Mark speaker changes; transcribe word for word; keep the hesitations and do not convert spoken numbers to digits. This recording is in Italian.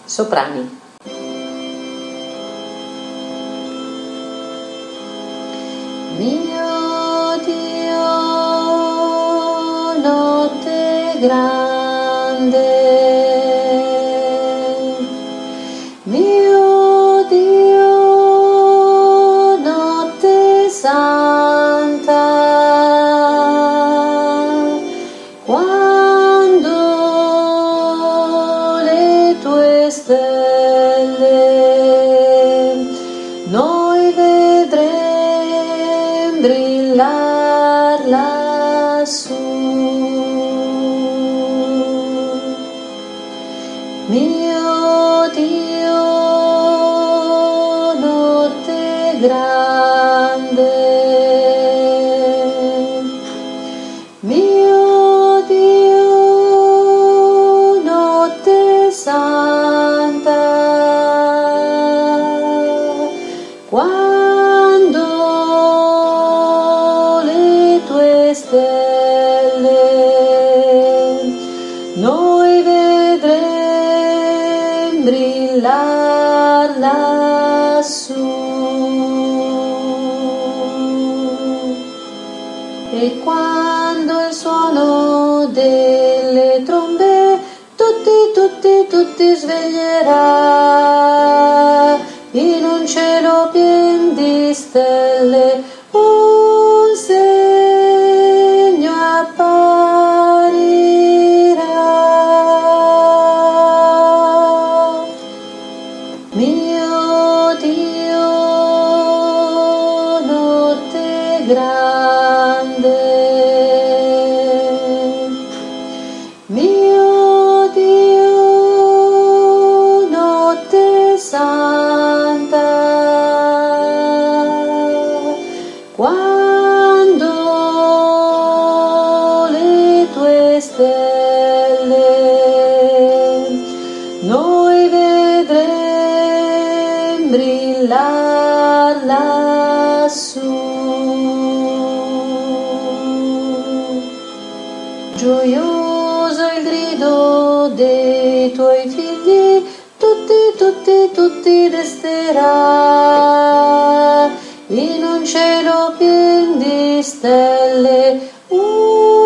Speaker 1: Soprani. Mio Dio, notte grande, mio Dio, notte santa, quando le tue stelle noi vedremo brillar lassù. Mio Dio, notte grande, mio Dio, notte santa, quando le tue stelle noi vedremo brillar lassù. E quando il suono delle trombe tutti, tutti, tutti sveglierà, in un cielo pien di stelle un segno apparirà. Mio Dio, notte grande, mio Dio, notte santa, quando le tue stelle noi vedremo brillar lassù. Gioioso il grido dei tuoi figli, tutti, tutti, tutti resterà, in un cielo pien di stelle. Uh,